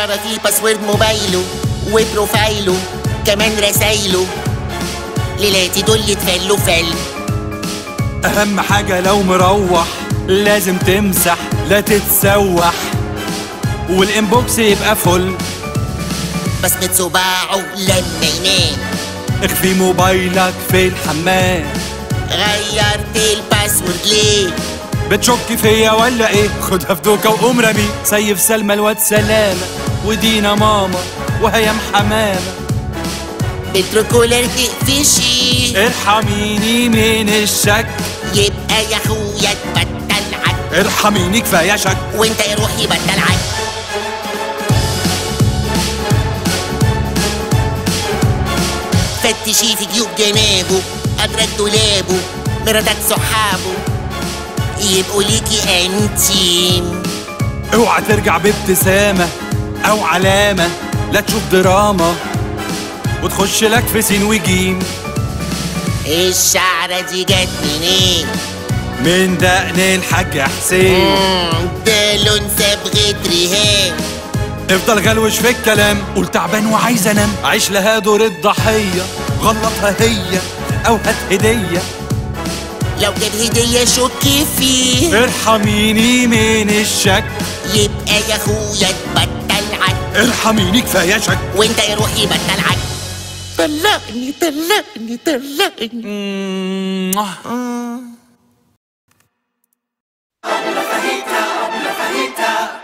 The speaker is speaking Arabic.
تعرفي باسورد موبايله وبروفايله كمان رسايله، ليلاتي دول يتفلوا فل. اهم حاجة لو مروح لازم تمسح لا تتسوح، والانبوكس يبقى فل. بصمة صباعه لما ينام، اخفي موبايلك في الحمام. غيرت الباسورد ليه؟ بتشك فيا ولا ايه؟ خدها في دوكا وقوم رمي. سيف سلمى الواد سلامة ودينا ماما وهيام حمامة. بالتروكولر تقفشي، ارحميني من الشك. يبقى يا اخويا تبطل عك. ارحميني كفاية شك. وانت يا روحي بطل عك. فتشي في جيوب جنابه، أدرك دولابه، مراتك صحابه، يبقوا ليكي انتيم. اوعى ترجع بابتسامة او علامة، لا تشوف دراما وتخش لك في سين وجيم. الشعرة دي جت منين؟ من دقن الحاج حسين. ده لون صبغة ريهان. افضل غلوش في الكلام، قول تعبان وعايز انام. عيش لها دور الضحية، غلطها هي او هات هدية. لو جاب هدية شك فيه. ارحميني من الشك. يبقى يا اخويا تبطل عك. ارحميني كفاية شك. وانت يا روحي بطل عك. طلقني طلقني طلقني. Abla fajita,